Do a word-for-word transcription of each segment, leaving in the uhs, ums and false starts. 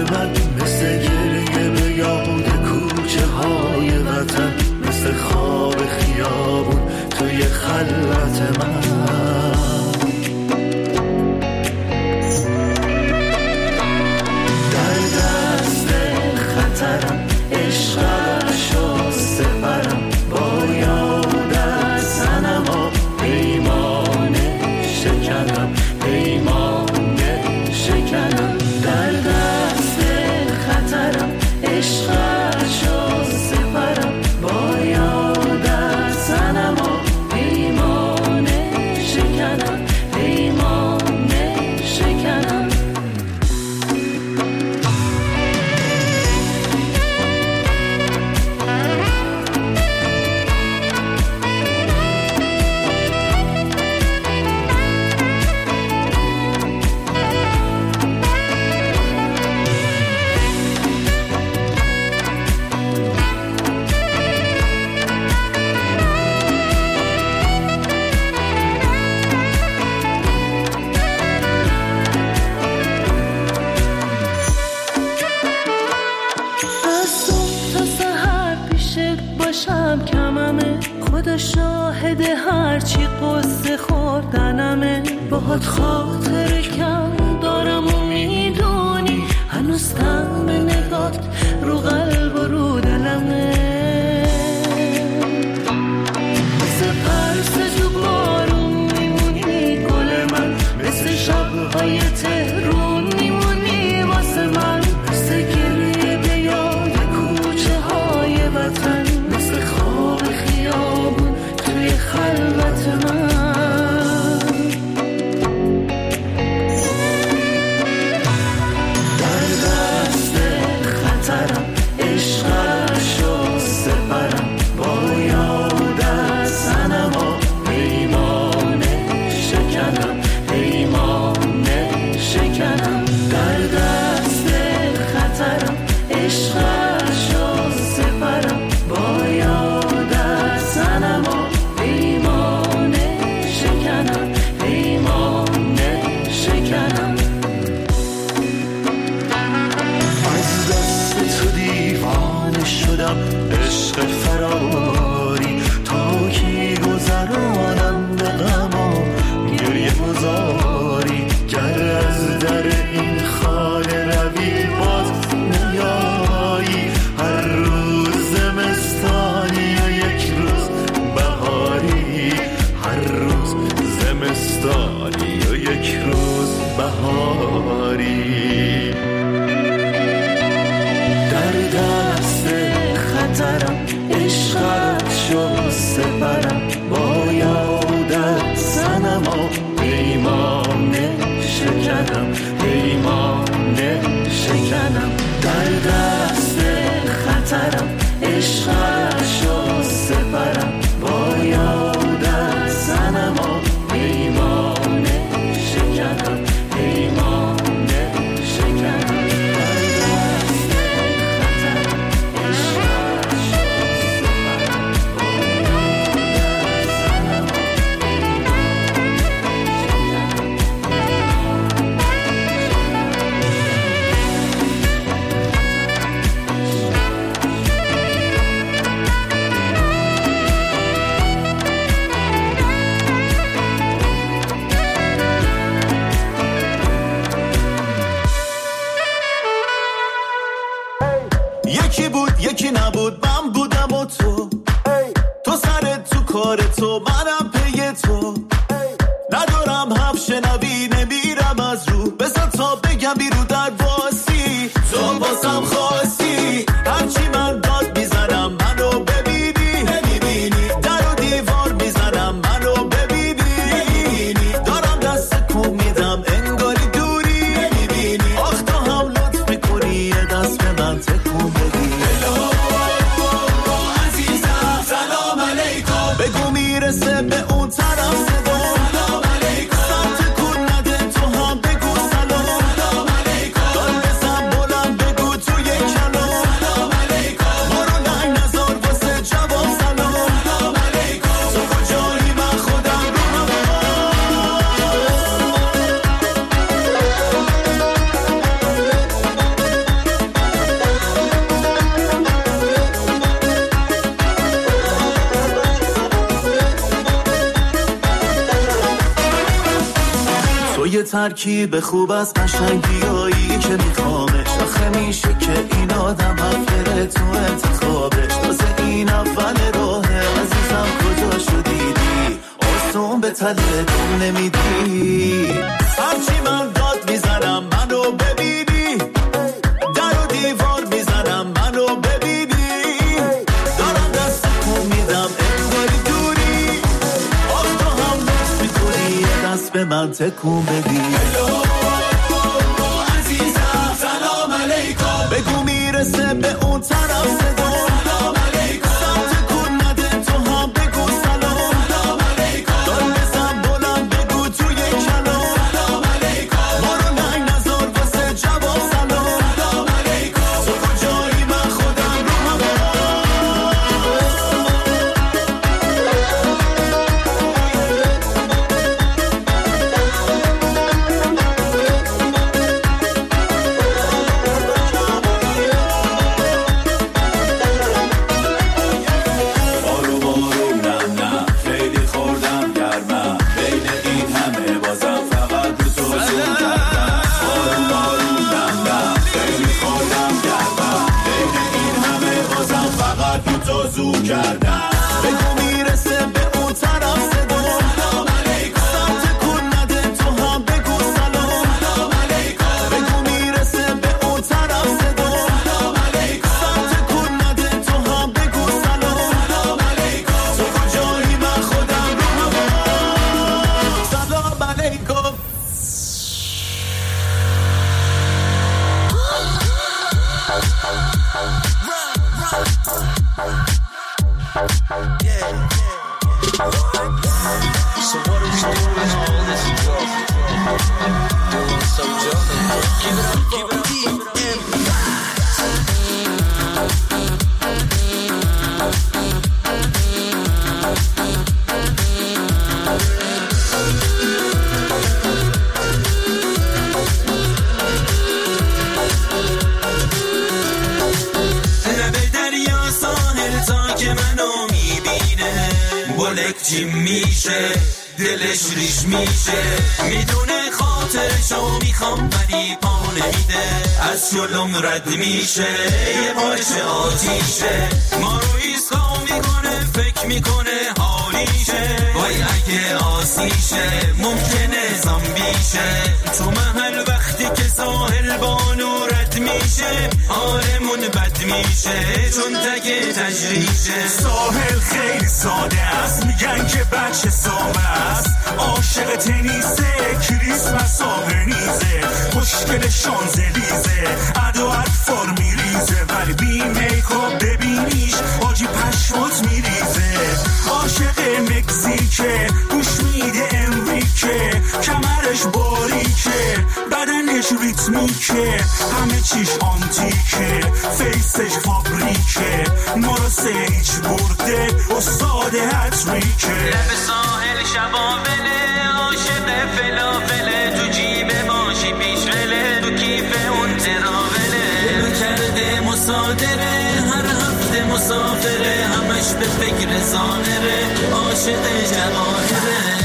من مثل گریه به یاد کوچه های وطن، مثل خواب خیابون توی خلوت من. در دست خطرم عشقشو سپرم، با یادت زنم و پیمانه شکنم، پیمانه شکنم. در دست خطرم عشقشو سپرم، با یادت زنم و پیمانه شکنم، پیمانه شکنم. خدا شاهد هرچی قصه خوردنمه، باهات خاطر کم دارم و میدونی هنوز طعم نگات رو قلب و رو دلمه. مثل پرس تو بارون میمونی گل من، مثل شبهای تهرون میمونی واسه من، مثل گریه به یاد کوچه های وطن، مثل خواب خیابون توی خلوت من. در دست خطرم عشقشو سپرم، با یادت زنم و پیمانه شکنم، پیمانه شکنم. در دست خطرم عشقشو سپرم، با یادت زنم و پیمانه شکنم، پیمانه شکنم. از دست تو دیوانه شدم، عشق فراری تا کی گذرانم به غم و گریه گذاری. گر از در این خانه روی باز نیایی، هر روز زمستانی و یک روز بهاری، هر روز زمستانی و یک روز بهاری. در دست خطرم عشقشو سپرم، با یادت زنم و پیمانه شکنم، پیمانه شکنم. در دست خطرم عشقشو سپرم، با یادت زنم و پیمانه شکنم، پیمانه شکنم. یکی بود یکی نبود، من بودم و تو، تو سرت تو کار تو منم پی تو، ندارم حرف شنوی نمیرم از رو، بذار تا بگم بیرو در واسی، تو بازم خواستی هرچی من داد میزنم منو ببینی، نمیبینی در و دیوار میزنم منو ببینی، دارم دست کن میدم انگاری دوری، نمیبینی آخ تو هم لطف میکنی یه دست به من تکون بدی. عزیزم سلام علیکم، بگو میرسه به اون طرف صدا، سلام علیکم، سمت کن نده تو هم بگو سلام، سلام علیکم، دار بزن بلند بگو توی کلام، سلام علیکم، ترکیب خوب از قشنگیایی که میخوامش. آخه میشه که این آدم حفره تو انتخابش. تازه این اول راهه عزیزم کجا شدیدی آسون به تله دم نمیدی. هرچی من داد میزنم منو ببینی، در و دیوار میزنم منو ببینی، دارم دست کن میدم انگاری دوری. آخ تو هم دست میکنی یه دست به من تکون بدی. عزیزم سلام علیکم بگو میرسه به اون طرف صدا. سلام علیکم سمت کن نده تو هم بگو سلام. سلام علیکم دار بزن بلند بگو توی کلام. سلام علیکم ما رو ننگ نزار واسه جواب سلام. سلام علیکم تو کجایی من خودم رو هوا. بگو میرسه به اون طرف صدا. سلام علیکم سمت کن نده تو هم بگو سلام. سلام علیکم بگو میرسه به اون طرف صدا. سلام علیکم سمت کن نده تو هم بگو سلام. سلام علیکم تو کجایی من خودم رو هوا. سلام علیکم. Yeah. So what are we doing all this joke? Doing some joking. Give it up, give it up, give it up. بلکچی میشه دلش ریش میشه، میدونه خاطرشو میخوام ولی پا نمیده، از جلوم رد میشه یه پارچ آتیشه، ما رو ایسکا میکنه فکر میکنه حالیشه، وای اگه آسیشه ممکنه زامبیشه، تو محل وقتی که ساحل بانو رد میشه حالمون بد میشه چون تگه تجریشه. ساحل خیلی ساده است، میگن که بچه سامه است، عاشق تنیسه کریسمس آبنیزه، خوشگل شانزلیزه ادو اطفار میریزه، ولی بی میکاپ ببینیش آجی پشمات میریزه، عاشق مکزیکه گوش میده امریکه، کمرش باریکه بدنش ریتمیکه، همه چیش آنتیکه فیسش فابریکه، ما رو سیج برده استاد هتریکه، لب ساحل شبابله عاشق فلافله، تو جیب ماشی پیشوله تو کیف اون تراوله، دلو کرده مصادره هر هفته مسافره، همش به فکر زانره عاشق جواهره.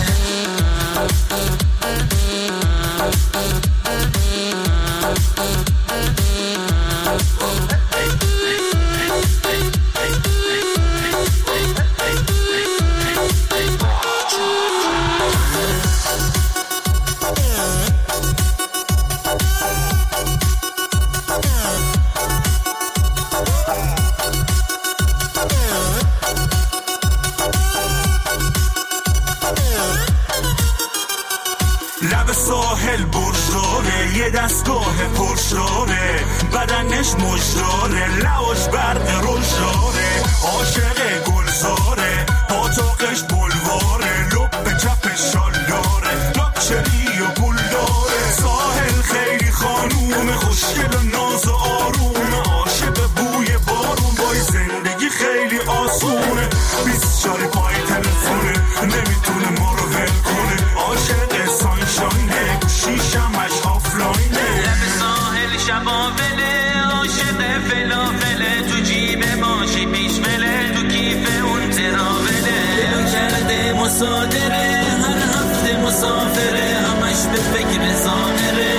لب ساحل برشاره یه دستگاه پرشاره، بدنش مجداره لواش برق روشاره، عاشق گلزاره پاتاقش بلواره، لب به چپ شالداره لاکچری و پول داره، ساحل خیلی خانوم خوشگل و ناز و آروم، عاشق بوی بارون بای زندگی خیلی آسونه، بیست چاری پای تلفونه نمیتونه ما رو ول کنه، عاشق سانشاینه گوشیشمش آفلاینه، لب ساحل شبابله عاشق فلافله، تو جیب ماشی پیشمله تو کیف اون تراوله، دلو کرده مصادره هر هفته مسافره، همش دلش به فکر زانره.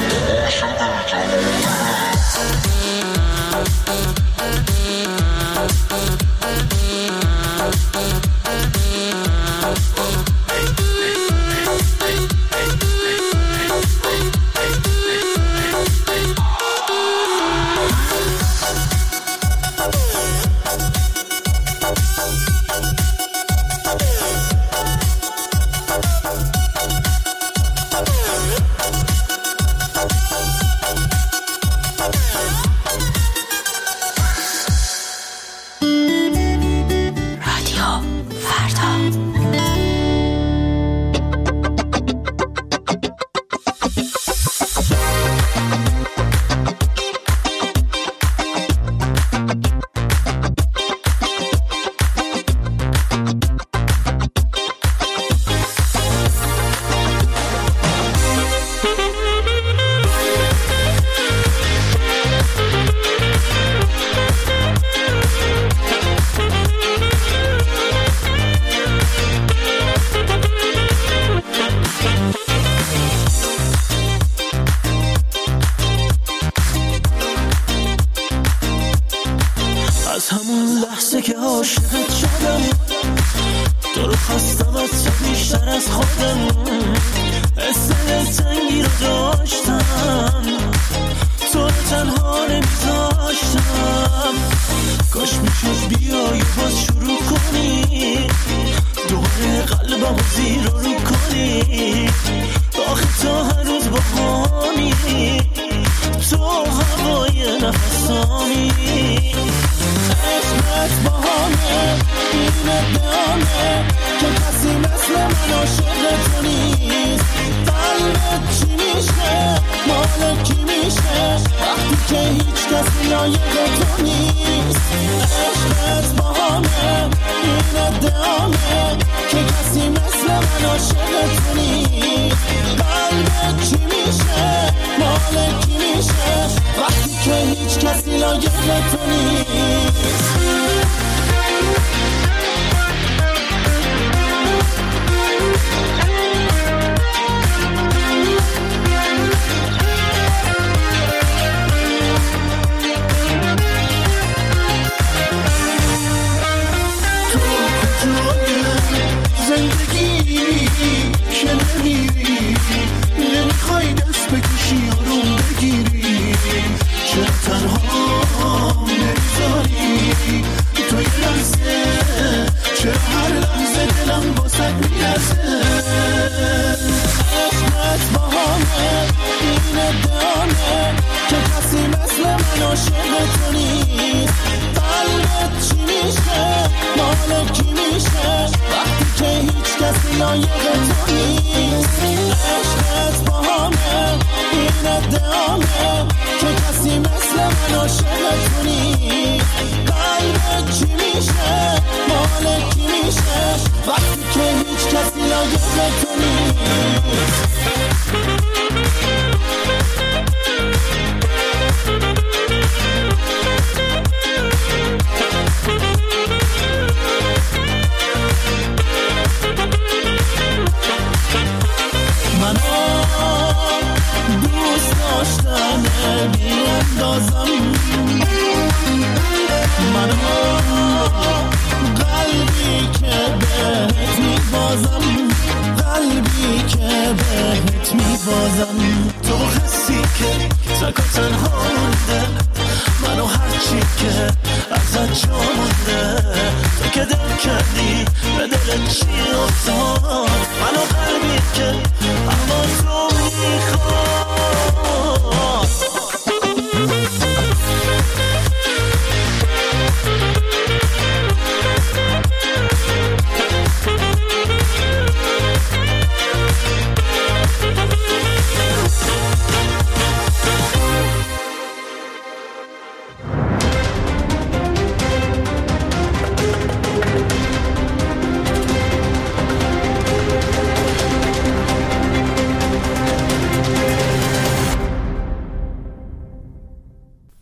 که دل کردی به دل چی افتاد منو قلبی که